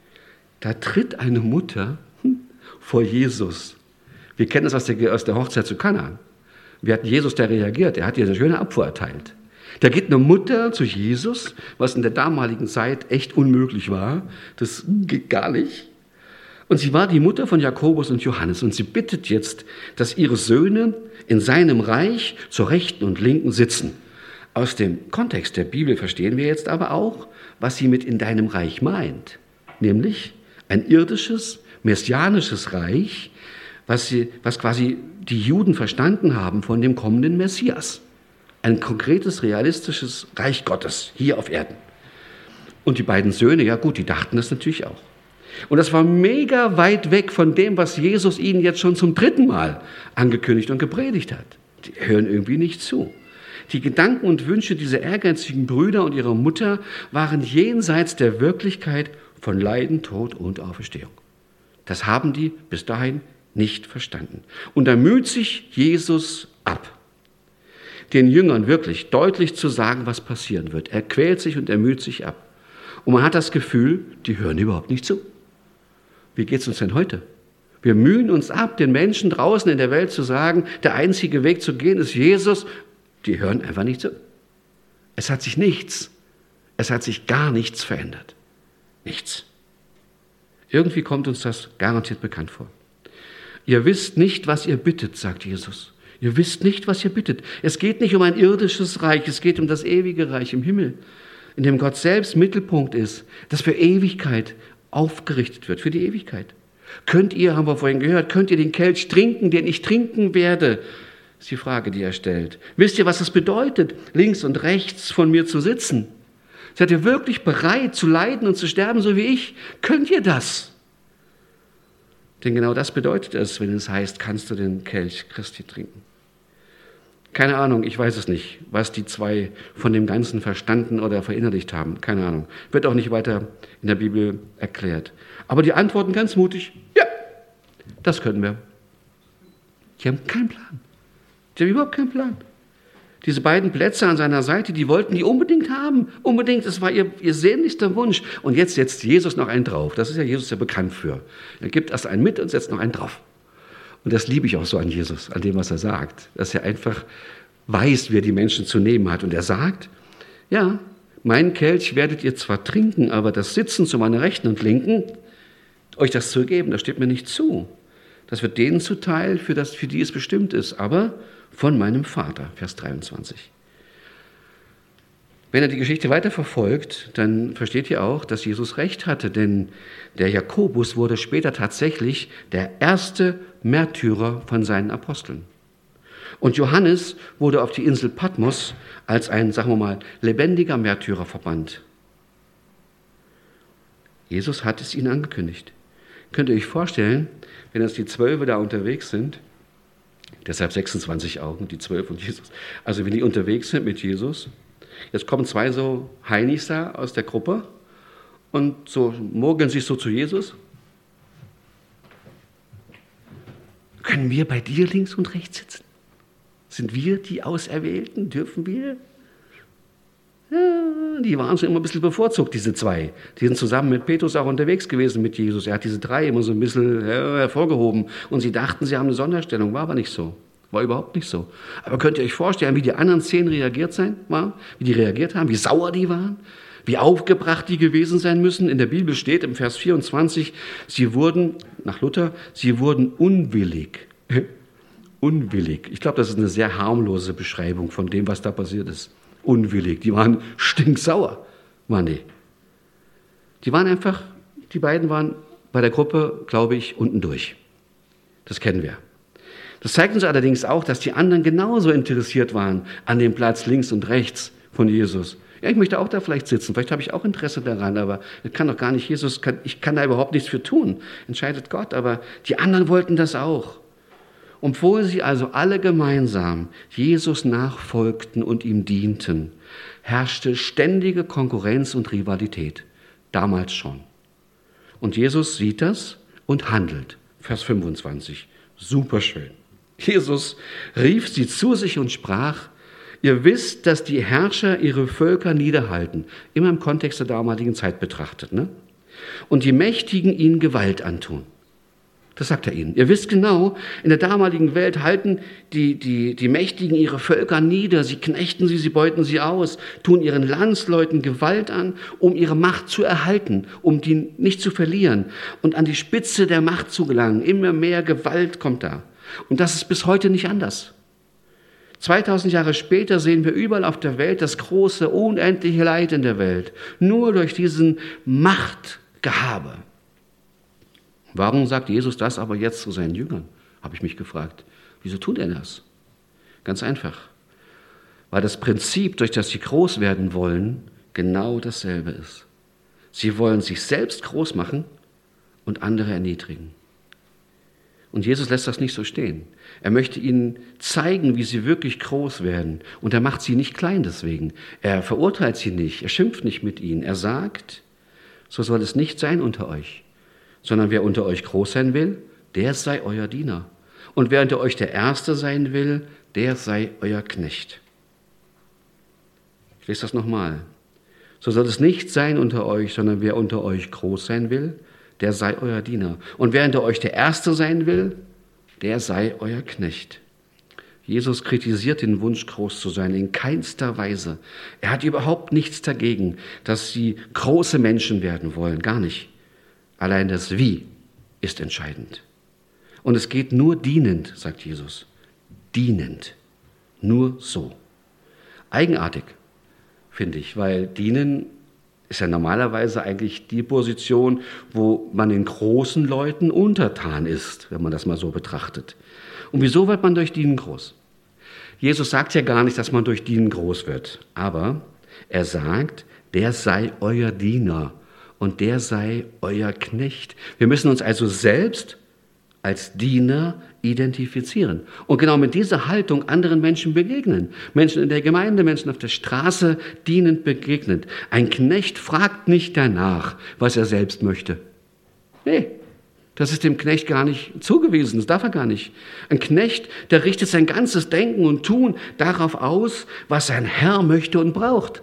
Da tritt eine Mutter vor Jesus. Wir kennen das aus der, aus der Hochzeit zu Kana. Wie hat Jesus da reagiert? Er hat ihr eine schöne Abfuhr erteilt. Da geht eine Mutter zu Jesus, was in der damaligen Zeit echt unmöglich war. Das geht gar nicht. Und sie war die Mutter von Jakobus und Johannes. Und sie bittet jetzt, dass ihre Söhne in seinem Reich zur Rechten und Linken sitzen. Aus dem Kontext der Bibel verstehen wir jetzt aber auch, was sie mit in deinem Reich meint. Nämlich ein irdisches, messianisches Reich, was, sie, was quasi die Juden verstanden haben von dem kommenden Messias. Ein konkretes, realistisches Reich Gottes hier auf Erden. Und die beiden Söhne, ja gut, die dachten das natürlich auch. Und das war mega weit weg von dem, was Jesus ihnen jetzt schon zum dritten Mal angekündigt und gepredigt hat. Die hören irgendwie nicht zu. Die Gedanken und Wünsche dieser ehrgeizigen Brüder und ihrer Mutter waren jenseits der Wirklichkeit von Leiden, Tod und Auferstehung. Das haben die bis dahin nicht verstanden. Und da müht sich Jesus ab, den Jüngern wirklich deutlich zu sagen, was passieren wird. Er quält sich und er müht sich ab. Und man hat das Gefühl, die hören überhaupt nicht zu. Wie geht es uns denn heute? Wir mühen uns ab, den Menschen draußen in der Welt zu sagen, der einzige Weg zu gehen ist Jesus. Die hören einfach nicht zu. Es hat sich nichts, es hat sich gar nichts verändert. Nichts. Irgendwie kommt uns das garantiert bekannt vor. Ihr wisst nicht, was ihr bittet, sagt Jesus. Ihr wisst nicht, was ihr bittet. Es geht nicht um ein irdisches Reich, es geht um das ewige Reich im Himmel, in dem Gott selbst Mittelpunkt ist, das für Ewigkeit aufgerichtet wird, für die Ewigkeit. Könnt ihr, haben wir vorhin gehört, könnt ihr den Kelch trinken, den ich trinken werde? Das ist die Frage, die er stellt. Wisst ihr, was es bedeutet, links und rechts von mir zu sitzen? Seid ihr wirklich bereit zu leiden und zu sterben, so wie ich? Könnt ihr das? Denn genau das bedeutet es, wenn es heißt, kannst du den Kelch Christi trinken. Keine Ahnung, ich weiß es nicht, was die zwei von dem Ganzen verstanden oder verinnerlicht haben. Keine Ahnung. Wird auch nicht weiter in der Bibel erklärt. Aber die antworten ganz mutig, ja, das können wir. Die haben keinen Plan. Die haben überhaupt keinen Plan. Diese beiden Plätze an seiner Seite, die wollten die unbedingt haben. Unbedingt, das war ihr, ihr sehnlichster Wunsch. Und jetzt setzt Jesus noch einen drauf. Das ist ja Jesus ja bekannt für. Er gibt erst einen mit und setzt noch einen drauf. Und das liebe ich auch so an Jesus, an dem, was er sagt. Dass er einfach weiß, wie er die Menschen zu nehmen hat. Und er sagt, ja, meinen Kelch werdet ihr zwar trinken, aber das Sitzen zu meiner Rechten und Linken, euch das zu geben, das steht mir nicht zu. Das wird denen zuteil, für, das, für die es bestimmt ist, aber von meinem Vater, Vers dreiundzwanzig. Wenn er die Geschichte weiter verfolgt, dann versteht ihr auch, dass Jesus recht hatte, denn der Jakobus wurde später tatsächlich der erste Märtyrer von seinen Aposteln. Und Johannes wurde auf die Insel Patmos als ein, sagen wir mal, lebendiger Märtyrer verbannt. Jesus hat es ihnen angekündigt. Könnt ihr euch vorstellen, wenn jetzt die Zwölfe da unterwegs sind, deshalb sechsundzwanzig Augen, die Zwölf und Jesus, also wenn die unterwegs sind mit Jesus, jetzt kommen zwei so Heinis da aus der Gruppe und so mogeln sich so zu Jesus. Können wir bei dir links und rechts sitzen? Sind wir die Auserwählten? Dürfen wir? Ja, die waren schon immer ein bisschen bevorzugt, diese zwei. Die sind zusammen mit Petrus auch unterwegs gewesen mit Jesus. Er hat diese drei immer so ein bisschen ja, hervorgehoben. Und sie dachten, sie haben eine Sonderstellung. War aber nicht so. War überhaupt nicht so. Aber könnt ihr euch vorstellen, wie die anderen zehn reagiert sein waren? Wie die reagiert haben? Wie sauer die waren? Wie aufgebracht die gewesen sein müssen? In der Bibel steht im Vers vierundzwanzig, sie wurden, nach Luther, sie wurden unwillig. Unwillig. Ich glaube, das ist eine sehr harmlose Beschreibung von dem, was da passiert ist. Unwillig. Die waren stinksauer, waren die. Die waren einfach, die beiden waren bei der Gruppe, glaube ich, unten durch. Das kennen wir. Das zeigt uns allerdings auch, dass die anderen genauso interessiert waren an dem Platz links und rechts von Jesus. Ja, ich möchte auch da vielleicht sitzen, vielleicht habe ich auch Interesse daran, aber das kann doch gar nicht Jesus, kann, ich kann da überhaupt nichts für tun, entscheidet Gott, aber die anderen wollten das auch. Obwohl sie also alle gemeinsam Jesus nachfolgten und ihm dienten, herrschte ständige Konkurrenz und Rivalität, damals schon. Und Jesus sieht das und handelt. Vers fünfundzwanzig, superschön. Jesus rief sie zu sich und sprach, ihr wisst, dass die Herrscher ihre Völker niederhalten, immer im Kontext der damaligen Zeit betrachtet, ne? Und die Mächtigen ihnen Gewalt antun. Das sagt er ihnen. Ihr wisst genau, in der damaligen Welt halten die, die, die Mächtigen ihre Völker nieder, sie knechten sie, sie beuten sie aus, tun ihren Landsleuten Gewalt an, um ihre Macht zu erhalten, um die nicht zu verlieren und an die Spitze der Macht zu gelangen. Immer mehr Gewalt kommt da. Und das ist bis heute nicht anders. zweitausend Jahre später sehen wir überall auf der Welt das große, unendliche Leid in der Welt. Nur durch diesen Machtgehabe. Warum sagt Jesus das aber jetzt zu seinen Jüngern? Habe ich mich gefragt. Wieso tut er das? Ganz einfach. Weil das Prinzip, durch das sie groß werden wollen, genau dasselbe ist. Sie wollen sich selbst groß machen und andere erniedrigen. Und Jesus lässt das nicht so stehen. Er möchte ihnen zeigen, wie sie wirklich groß werden. Und er macht sie nicht klein deswegen. Er verurteilt sie nicht, er schimpft nicht mit ihnen. Er sagt, so soll es nicht sein unter euch, sondern wer unter euch groß sein will, der sei euer Diener. Und wer unter euch der Erste sein will, der sei euer Knecht. Ich lese das nochmal. So soll es nicht sein unter euch, sondern wer unter euch groß sein will, der sei euer Diener. Und wer unter euch der Erste sein will, der sei euer Knecht. Jesus kritisiert den Wunsch, groß zu sein, in keinster Weise. Er hat überhaupt nichts dagegen, dass sie große Menschen werden wollen, gar nicht. Allein das Wie ist entscheidend. Und es geht nur dienend, sagt Jesus. Dienend. Nur so. Eigenartig, finde ich, weil dienen ist ja normalerweise eigentlich die Position, wo man den großen Leuten untertan ist, wenn man das mal so betrachtet. Und wieso wird man durch Dienen groß? Jesus sagt ja gar nicht, dass man durch Dienen groß wird, aber er sagt, der sei euer Diener und der sei euer Knecht. Wir müssen uns also selbst als Diener identifizieren und genau mit dieser Haltung anderen Menschen begegnen. Menschen in der Gemeinde, Menschen auf der Straße dienend begegnen. Ein Knecht fragt nicht danach, was er selbst möchte. Nee, das ist dem Knecht gar nicht zugewiesen, das darf er gar nicht. Ein Knecht, der richtet sein ganzes Denken und Tun darauf aus, was sein Herr möchte und braucht.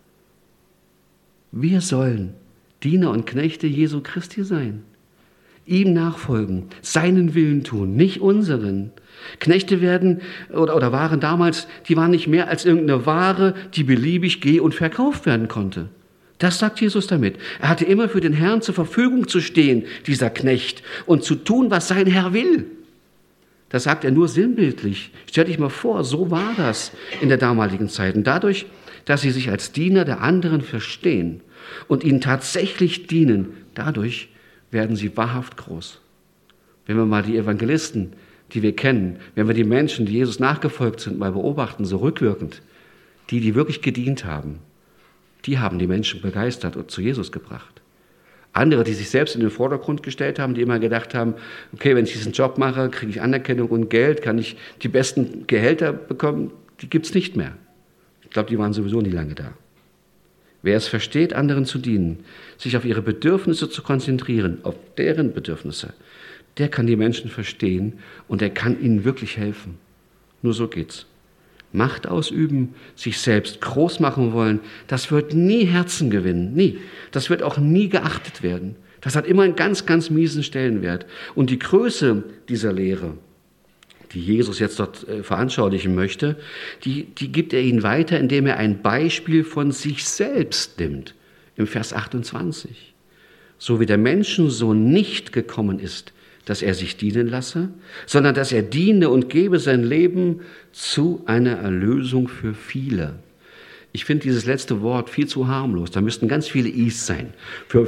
Wir sollen Diener und Knechte Jesu Christi sein. Ihm nachfolgen, seinen Willen tun, nicht unseren. Knechte werden oder, oder waren damals, die waren nicht mehr als irgendeine Ware, die beliebig geh- und verkauft werden konnte. Das sagt Jesus damit. Er hatte immer für den Herrn zur Verfügung zu stehen, dieser Knecht, und zu tun, was sein Herr will. Das sagt er nur sinnbildlich. Stell dich mal vor, so war das in der damaligen Zeit. Und dadurch, dass sie sich als Diener der anderen verstehen und ihnen tatsächlich dienen, dadurch werden sie wahrhaft groß. Wenn wir mal die Evangelisten, die wir kennen, wenn wir die Menschen, die Jesus nachgefolgt sind, mal beobachten, so rückwirkend, die, die wirklich gedient haben, die haben die Menschen begeistert und zu Jesus gebracht. Andere, die sich selbst in den Vordergrund gestellt haben, die immer gedacht haben, okay, wenn ich diesen Job mache, kriege ich Anerkennung und Geld, kann ich die besten Gehälter bekommen, die gibt es nicht mehr. Ich glaube, die waren sowieso nie lange da. Wer es versteht, anderen zu dienen, sich auf ihre Bedürfnisse zu konzentrieren, auf deren Bedürfnisse, der kann die Menschen verstehen und er kann ihnen wirklich helfen. Nur so geht's. Macht ausüben, sich selbst groß machen wollen, das wird nie Herzen gewinnen, nie. Das wird auch nie geachtet werden. Das hat immer einen ganz, ganz miesen Stellenwert. Und die Größe dieser Lehre, die Jesus jetzt dort äh, veranschaulichen möchte, die, die gibt er ihnen weiter, indem er ein Beispiel von sich selbst nimmt, im Vers achtundzwanzig. So wie der Menschensohn nicht gekommen ist, dass er sich dienen lasse, sondern dass er diene und gebe sein Leben zu einer Erlösung für viele. Ich finde dieses letzte Wort viel zu harmlos. Da müssten ganz viele Is sein. Für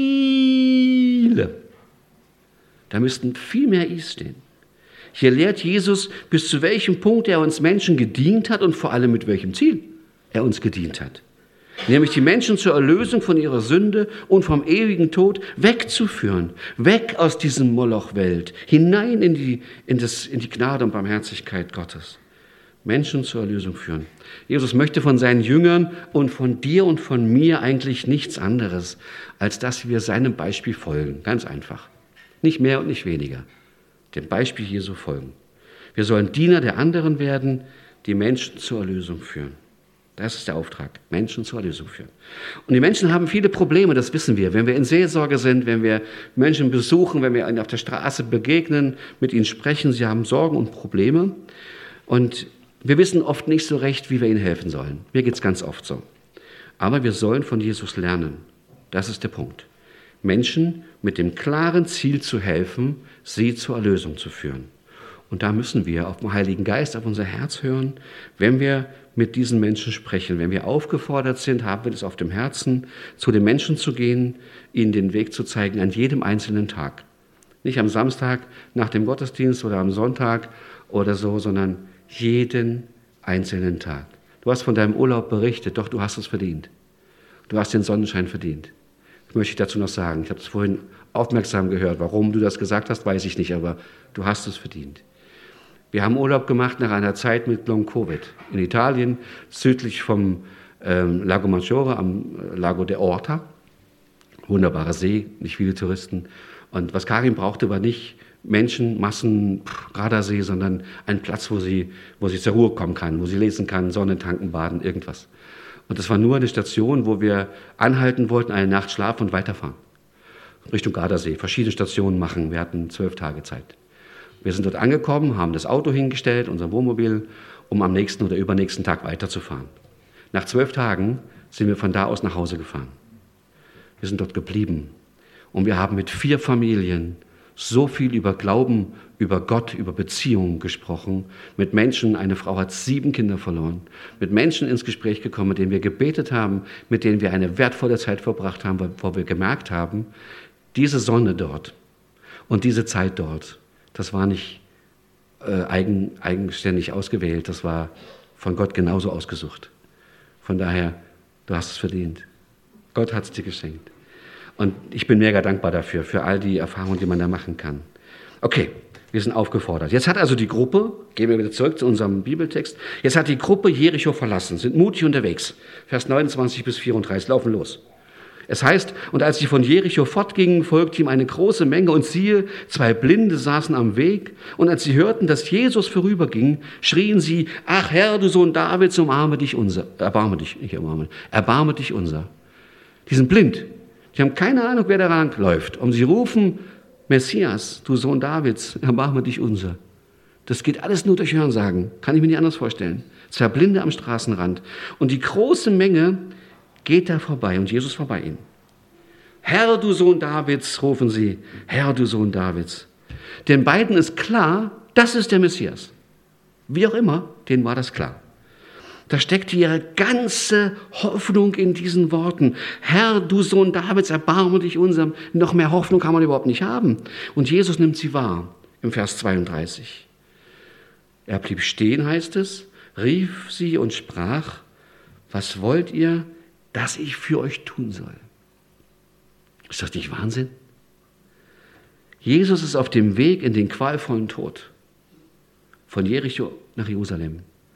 viele. Da müssten viel mehr Is stehen. Hier lehrt Jesus, bis zu welchem Punkt er uns Menschen gedient hat und vor allem mit welchem Ziel er uns gedient hat. Nämlich die Menschen zur Erlösung von ihrer Sünde und vom ewigen Tod wegzuführen. Weg aus diesem Moloch-Welt, hinein in die, in, das, in die Gnade und Barmherzigkeit Gottes. Menschen zur Erlösung führen. Jesus möchte von seinen Jüngern und von dir und von mir eigentlich nichts anderes, als dass wir seinem Beispiel folgen. Ganz einfach. Nicht mehr und nicht weniger. Dem Beispiel Jesu folgen. Wir sollen Diener der anderen werden, die Menschen zur Erlösung führen. Das ist der Auftrag, Menschen zur Erlösung führen. Und die Menschen haben viele Probleme, das wissen wir. Wenn wir in Seelsorge sind, wenn wir Menschen besuchen, wenn wir ihnen auf der Straße begegnen, mit ihnen sprechen, sie haben Sorgen und Probleme. Und wir wissen oft nicht so recht, wie wir ihnen helfen sollen. Mir geht es ganz oft so. Aber wir sollen von Jesus lernen. Das ist der Punkt. Menschen mit dem klaren Ziel zu helfen, sie zur Erlösung zu führen. Und da müssen wir auf den Heiligen Geist, auf unser Herz hören, wenn wir mit diesen Menschen sprechen. Wenn wir aufgefordert sind, haben wir das auf dem Herzen, zu den Menschen zu gehen, ihnen den Weg zu zeigen, an jedem einzelnen Tag. Nicht am Samstag nach dem Gottesdienst oder am Sonntag oder so, sondern jeden einzelnen Tag. Du hast von deinem Urlaub berichtet, doch du hast es verdient. Du hast den Sonnenschein verdient. möchte ich dazu noch sagen. Ich habe es vorhin aufmerksam gehört. Warum du das gesagt hast, weiß ich nicht, aber du hast es verdient. Wir haben Urlaub gemacht nach einer Zeit mit Long-Covid in Italien, südlich vom ähm, Lago Maggiore, am äh, Lago de Orta. Wunderbarer See, nicht viele Touristen. Und was Karin brauchte, war nicht Menschen, Massen, Gardasee, sondern ein Platz, wo sie, wo sie zur Ruhe kommen kann, wo sie lesen kann, Sonne tanken, baden, irgendwas. Und das war nur eine Station, wo wir anhalten wollten, eine Nacht schlafen und weiterfahren. Richtung Gardasee, verschiedene Stationen machen. Wir hatten zwölf Tage Zeit. Wir sind dort angekommen, haben das Auto hingestellt, unser Wohnmobil, um am nächsten oder übernächsten Tag weiterzufahren. Nach zwölf Tagen sind wir von da aus nach Hause gefahren. Wir sind dort geblieben. Und wir haben mit vier Familien so viel über Glauben, über Gott, über Beziehungen gesprochen. Mit Menschen, eine Frau hat sieben Kinder verloren. Mit Menschen ins Gespräch gekommen, mit denen wir gebetet haben, mit denen wir eine wertvolle Zeit verbracht haben, wo wir gemerkt haben, diese Sonne dort und diese Zeit dort, das war nicht äh, eigen, eigenständig ausgewählt, das war von Gott genauso ausgesucht. Von daher, du hast es verdient. Gott hat es dir geschenkt. Und ich bin mega dankbar dafür, für all die Erfahrungen, die man da machen kann. Okay, wir sind aufgefordert. Jetzt hat also die Gruppe, gehen wir wieder zurück zu unserem Bibeltext, jetzt hat die Gruppe Jericho verlassen, sind mutig unterwegs. Vers neunundzwanzig bis vierunddreißig, laufen los. Es heißt, und als sie von Jericho fortgingen, folgte ihm eine große Menge, und siehe, zwei Blinde saßen am Weg, und als sie hörten, dass Jesus vorüberging, schrien sie, ach Herr, du Sohn Davids, umarme dich unser, erbarme dich, nicht erbarme, erbarme dich unser. Die sind blind, die haben keine Ahnung, wer da lang läuft, und sie rufen, Messias, du Sohn Davids, erbarme dich unser. Das geht alles nur durch Hörensagen, kann ich mir nicht anders vorstellen. Zwei Blinde am Straßenrand, und die große Menge geht da vorbei und Jesus vorbei ihnen. Herr, du Sohn Davids, rufen sie, Herr, du Sohn Davids. Den beiden ist klar, das ist der Messias. Wie auch immer, denen war das klar. Da steckt ihre ganze Hoffnung in diesen Worten. Herr, du Sohn Davids, erbarme dich unserem. Noch mehr Hoffnung kann man überhaupt nicht haben. Und Jesus nimmt sie wahr, im Vers zweiunddreißig. Er blieb stehen, heißt es, rief sie und sprach, was wollt ihr, dass ich für euch tun soll? Ist das nicht Wahnsinn? Jesus ist auf dem Weg in den qualvollen Tod von Jericho nach Jerusalem.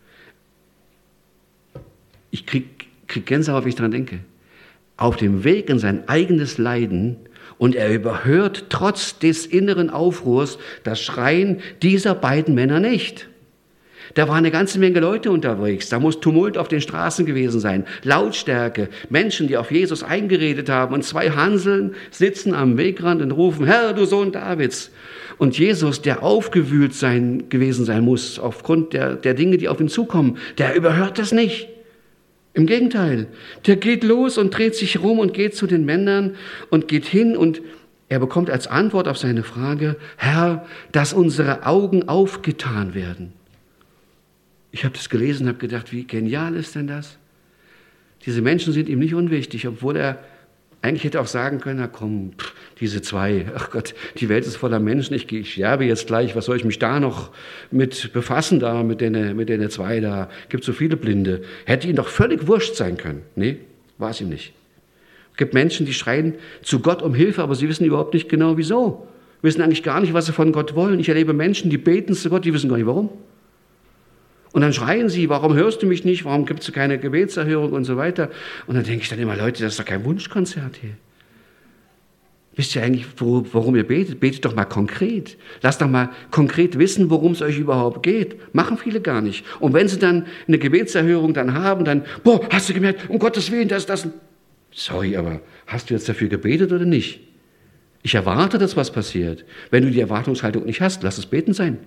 Ich kriege krieg Gänsehaut, wenn ich daran denke. Auf dem Weg in sein eigenes Leiden, und er überhört trotz des inneren Aufruhrs das Schreien dieser beiden Männer nicht. Da war eine ganze Menge Leute unterwegs, da muss Tumult auf den Straßen gewesen sein, Lautstärke, Menschen, die auf Jesus eingeredet haben, und zwei Hanseln sitzen am Wegrand und rufen, Herr, du Sohn Davids. Und Jesus, der aufgewühlt sein, gewesen sein muss, aufgrund der, der Dinge, die auf ihn zukommen, der überhört das nicht. Im Gegenteil, der geht los und dreht sich rum und geht zu den Männern und geht hin, und er bekommt als Antwort auf seine Frage, Herr, dass unsere Augen aufgetan werden. Ich habe das gelesen und habe gedacht, wie genial ist denn das? Diese Menschen sind ihm nicht unwichtig, obwohl er eigentlich hätte auch sagen können, na komm, pff, diese zwei, ach Gott, die Welt ist voller Menschen, ich, ich sterbe jetzt gleich, was soll ich mich da noch mit befassen, da mit den, mit den zwei, da gibt es so viele Blinde. Hätte ihnen doch völlig wurscht sein können. Nee, war es ihm nicht. Es gibt Menschen, die schreien zu Gott um Hilfe, aber sie wissen überhaupt nicht genau, wieso. Wissen eigentlich gar nicht, was sie von Gott wollen. Ich erlebe Menschen, die beten zu Gott, die wissen gar nicht, warum. Und dann schreien sie, warum hörst du mich nicht, warum gibt es keine Gebetserhörung und so weiter. Und dann denke ich dann immer, Leute, das ist doch kein Wunschkonzert hier. Wisst ihr eigentlich, worum ihr betet? Betet doch mal konkret. Lasst doch mal konkret wissen, worum es euch überhaupt geht. Machen viele gar nicht. Und wenn sie dann eine Gebetserhörung dann haben, dann, boah, hast du gemerkt, um Gottes Willen, das, das. Sorry, aber hast du jetzt dafür gebetet oder nicht? Ich erwarte, dass was passiert. Wenn du die Erwartungshaltung nicht hast, lass es beten sein.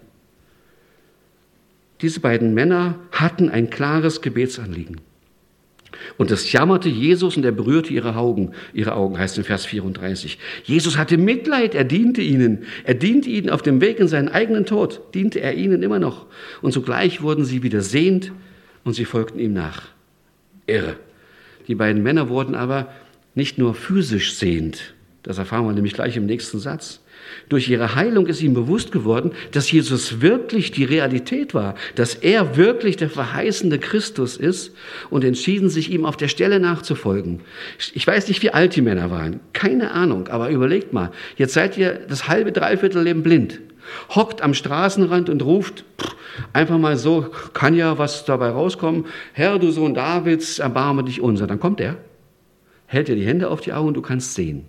Diese beiden Männer hatten ein klares Gebetsanliegen. Und das jammerte Jesus, und er berührte ihre Augen. Ihre Augen heißt in Vers vierunddreißig. Jesus hatte Mitleid, er diente ihnen. Er diente ihnen auf dem Weg in seinen eigenen Tod. Diente er ihnen immer noch. Und sogleich wurden sie wieder sehend, und sie folgten ihm nach. Irre. Die beiden Männer wurden aber nicht nur physisch sehend. Das erfahren wir nämlich gleich im nächsten Satz. Durch ihre Heilung ist ihm bewusst geworden, dass Jesus wirklich die Realität war, dass er wirklich der verheißene Christus ist und entschieden sich ihm auf der Stelle nachzufolgen. Ich weiß nicht, wie alt die Männer waren, keine Ahnung, aber überlegt mal, jetzt seid ihr das halbe, dreiviertel Leben blind, hockt am Straßenrand und ruft einfach mal so, kann ja was dabei rauskommen, Herr, du Sohn Davids, erbarme dich unser. Dann kommt er, hält dir die Hände auf die Augen und du kannst sehen.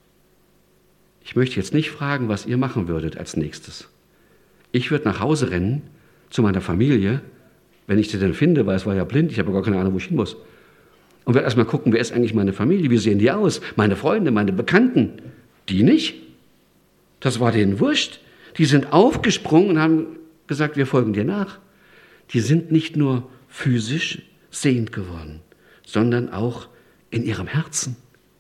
Ich möchte jetzt nicht fragen, was ihr machen würdet als nächstes. Ich würde nach Hause rennen, zu meiner Familie, wenn ich sie denn finde, weil es war ja blind, ich habe gar keine Ahnung, wo ich hin muss. Und werde erstmal gucken, wer ist eigentlich meine Familie, wie sehen die aus, meine Freunde, meine Bekannten. Die nicht. Das war denen wurscht. Die sind aufgesprungen und haben gesagt, wir folgen dir nach. Die sind nicht nur physisch sehend geworden, sondern auch in ihrem Herzen.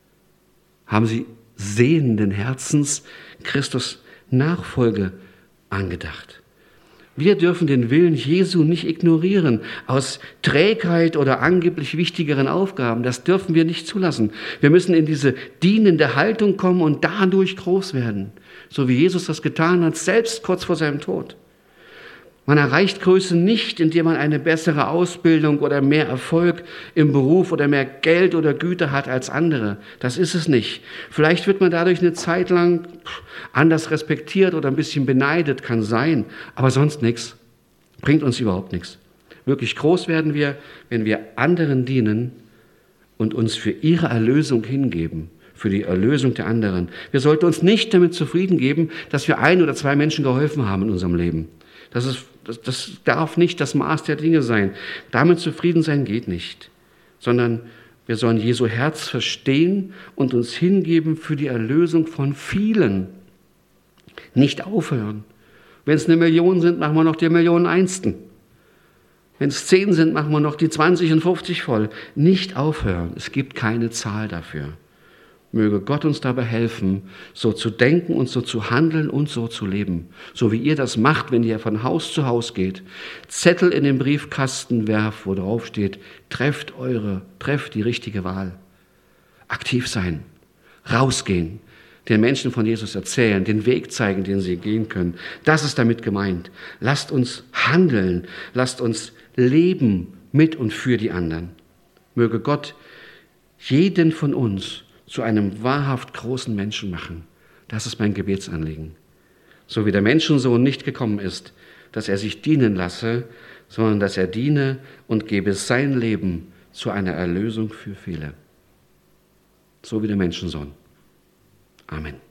Haben sie sehenden Herzens Christus Nachfolge angedacht. Wir dürfen den Willen Jesu nicht ignorieren aus Trägheit oder angeblich wichtigeren Aufgaben. Das dürfen wir nicht zulassen. Wir müssen in diese dienende Haltung kommen und dadurch groß werden, so wie Jesus das getan hat, selbst kurz vor seinem Tod. Man erreicht Größe nicht, indem man eine bessere Ausbildung oder mehr Erfolg im Beruf oder mehr Geld oder Güter hat als andere. Das ist es nicht. Vielleicht wird man dadurch eine Zeit lang anders respektiert oder ein bisschen beneidet, kann sein, aber sonst nichts. Bringt uns überhaupt nichts. Wirklich groß werden wir, wenn wir anderen dienen und uns für ihre Erlösung hingeben, für die Erlösung der anderen. Wir sollten uns nicht damit zufrieden geben, dass wir ein oder zwei Menschen geholfen haben in unserem Leben. Das ist Das, das darf nicht das Maß der Dinge sein. Damit zufrieden sein geht nicht, sondern wir sollen Jesu Herz verstehen und uns hingeben für die Erlösung von vielen. Nicht aufhören. Wenn es eine Million sind, machen wir noch die Millionen Einsten. Wenn es zehn sind, machen wir noch die zwanzig und fünfzig voll. Nicht aufhören. Es gibt keine Zahl dafür. Möge Gott uns dabei helfen, so zu denken und so zu handeln und so zu leben. So wie ihr das macht, wenn ihr von Haus zu Haus geht. Zettel in den Briefkasten werft, wo drauf steht, trefft eure, trefft die richtige Wahl. Aktiv sein, rausgehen, den Menschen von Jesus erzählen, den Weg zeigen, den sie gehen können. Das ist damit gemeint. Lasst uns handeln, lasst uns leben mit und für die anderen. Möge Gott jeden von uns zu einem wahrhaft großen Menschen machen. Das ist mein Gebetsanliegen. So wie der Menschensohn nicht gekommen ist, dass er sich dienen lasse, sondern dass er diene und gebe sein Leben zu einer Erlösung für viele. So wie der Menschensohn. Amen.